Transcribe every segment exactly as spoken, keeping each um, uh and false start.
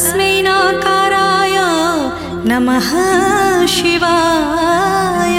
तस्मै नकाराय नमः शिवाय।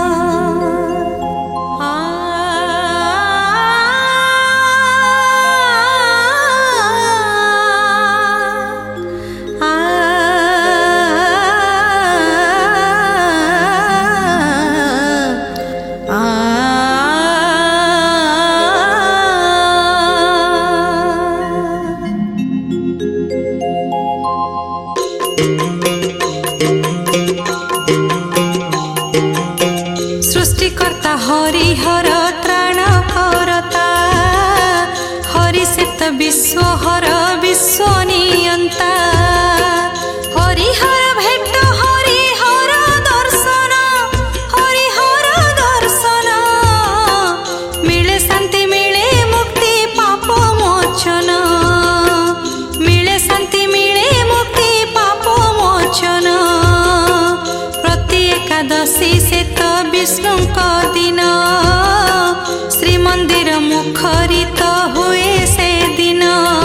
सृष्टिकर्ता हरिहर त्राण करता, हरिषेत विश्वहर विश्व नियंता। हरिहर भेट हरिहर दर्शन, हरिहर दर्शन मिले शांति मिले मुक्ति पाप मोचन, मिले शांति मिले मुक्ति पाप मोचन। प्रति एकादशी से तो विष्णु का दिन, श्रीमंदिर मुखरित हुए से दिन।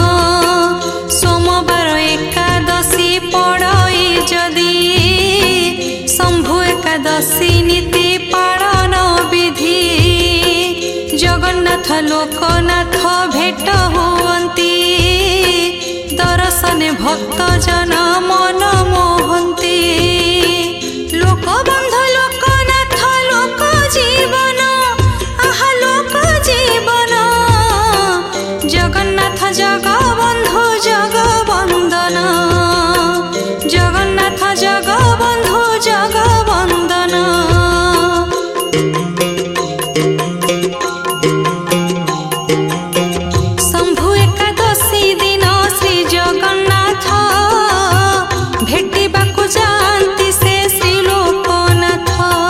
सोमवार एकादशी पड़ई जदि, शंभु एकादशी नीति पालन विधि। जगन्नाथ लोकनाथ भेट हुअन्ति, दर्शने भक्त जन मन मोहन्ति। लोकबंधु लोकनाथ लोक जीवन, आहा लोक जीवन। जगन्नाथ जगबंधु जगवंदन, जगन्नाथ जगबंधु जगवंदन। शंभु एकादशी दिन श्री जगन्नाथ भेटिबाकु जान्ति से श्री लोकनाथ।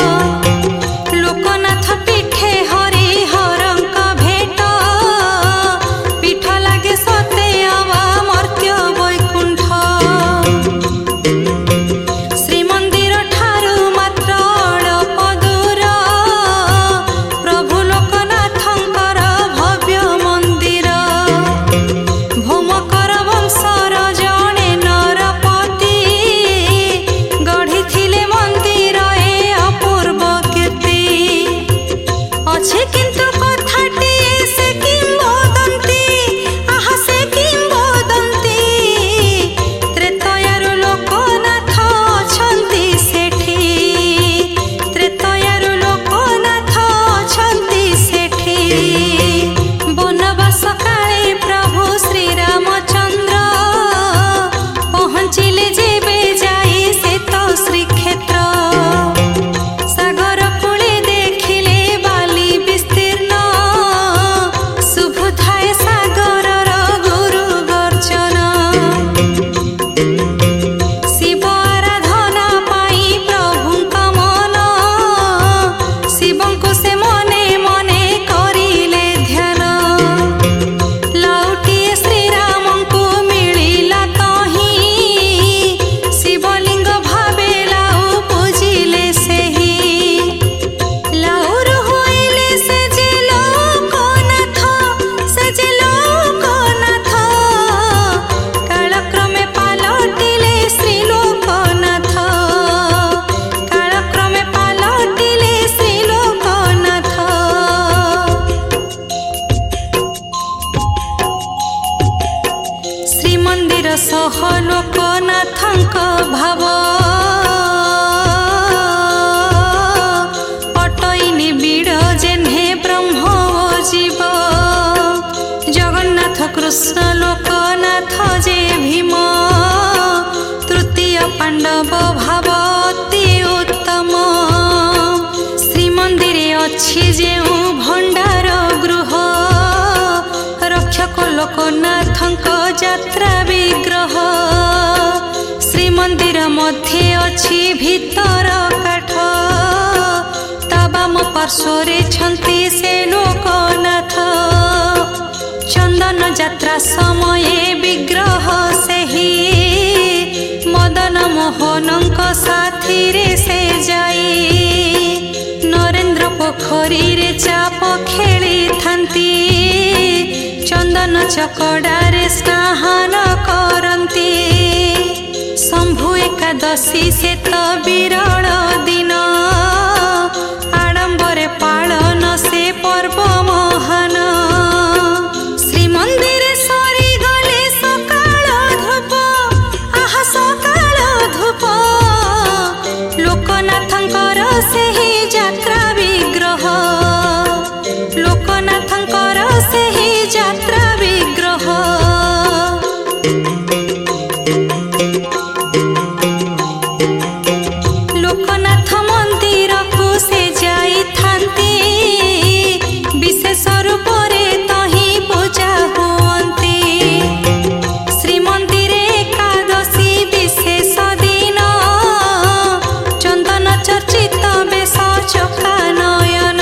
लोकनाथ पीठे हरिहरंक भेट, पीठ लागे सते अवा मर्त्य वैकुंठ। श्रीमंदिर ठारू मात्र अल्प दूर, प्रभु लोकनाथंकर भव्य मंदिर। भौमकर वंशर जणे नरपति, गढ़ी मंदिर ए अपूर्व कीर्ति। अच्छे किंतु कथाटी से किंबदंती, आहा से किंबदंती। त्रेतयारु लोकनाथ अछंती सेठी, त्रेतयारु लोकनाथ अछंती सेठी। बनवास काले प्रभु श्री रामचंद्र, पहुँचिले जेबे जाई से तो श्रीक्षेत्र। सागर कूले देखिले बाली विस्तीर्ण, शुभ थाए सागरर गुरु गर्जन। शिव आराधना पाई प्रभुंक मन, शिवंकु से मने मने करिले ध्यान। लाउटिए श्रीरामंकु मिलिला तही, शिवलिंग भावे लाउ पूजिले सेही। लाउरु होइले से जे लोकनाथ, से जे लोकनाथ। कालक्रमे पालटिले श्री लोकनाथ, कालक्रमे पालटिले श्री लोकनाथ। श्रीमंदिर सह लोकनाथंक भाव, अटईनि बीड़ जेन्हे ब्रह्म ओ जीव। जगन्नाथ कृष्ण लोकनाथ जे भीम, तृतीय पांडव भाव अति उत्तम। श्रीमंदिरे अछि जेउ भंडार गृह, रक्षक लोकनाथंक यात्रा विग्रह। श्रीमंदिर मध्ये अछि भीतर काठ, तबाम पार्श्वरे छन्ति से लोकनाथ। चंदन यात्रा समये विग्रह सेही, मदन मोहनंक साथी रे से जाई। नरेंद्र पोखरी रे चाप खेली थांती, चंदन चकड़ारे स्नान करती। एकादशी से तो विरल दिन आडंबरे पालन से पर्व महान श्रीमंदिर सरी गले सकाळ धूप आह सकाळ धूप लोकनाथंकर सेही यात्रा विग्रह लोकनाथंकर सेही यात्रा विग्रह लोकनाथ मंदिर को से जाई थांती विशेष रूप रे तही पूजा हुअंती श्रीमंदिर एकादशी विशेष दिन चंदन चर्चित बेश चका नयन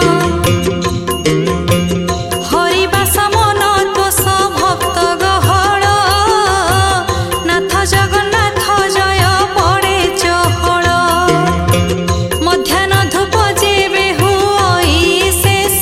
हरिबास मन तोष भक्त गहळ नाथ जगन्नाथ जय पड़े चहल मध्याह्न धूप जेबे हुई शेष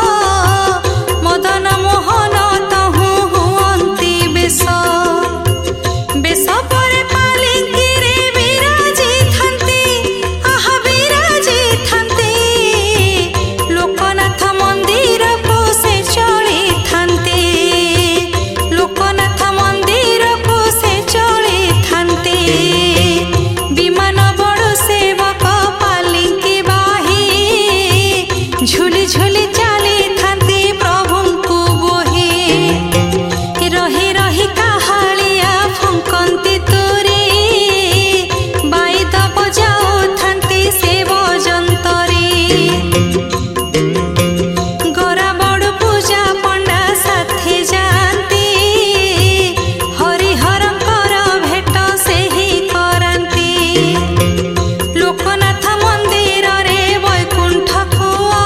मदन मोहन तहु हुअंती बेश बेश परे पालिंकी रे विराजी थांती आह विराजी थांती लोकनाथ मंदिर को से चली थांती लोकनाथ मंदिर को से चली थांती विमान बड़ सेवक पालिंकी बाही झुली झुली चली थांती प्रभु को बोही रही रही काहालिया फुंकंती तुरी बाईद बजाऊ थांती से बजंतरी गोरा बड़ पूजा पंडा साथी जाती हरिहरंकर भेट से ही करांती लोकनाथ मंदिर रे वैकुंठ खुआ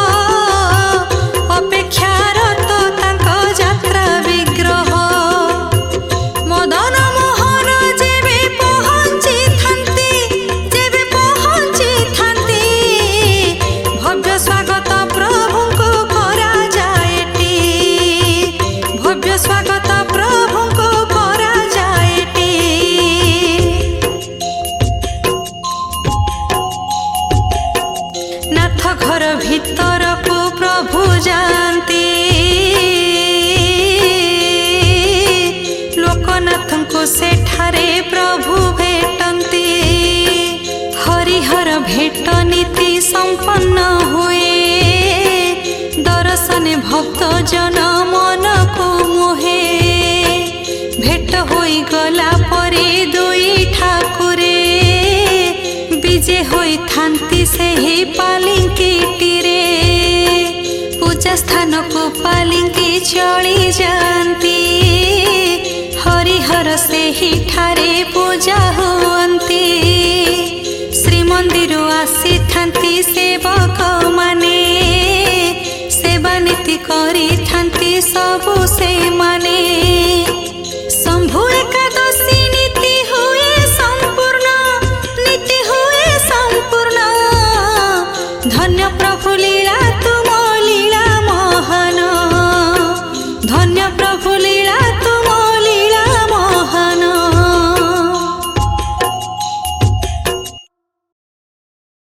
अपेक्षारत तांक यात्रा विग्रह मदन मोहन जेबे पहुंची थांती जेबे पहुंची थांती भव्य स्वागत प्रभु को करा जाएटी भव्य स्वागत प्रभु को करा जाएटी नाथ घर भीतर को प्रभु जानती लोकनाथ को सेठारे प्रभु भेटंती हरिहर भेट नीति संपन्न हुए दर्शन भक्त जन मन को मोहे भेट होई गला परे दुई ठाकुरे विजे होई थांती से ही पालिंकी रे पूजा स्थान को पालिंकी चली जानती हरिहर से ही ठारे पूजा हुअंती श्रीमंदिर आसी थांती सेवक माने सेवा नीति करी थांती सबु से माने शंभु एका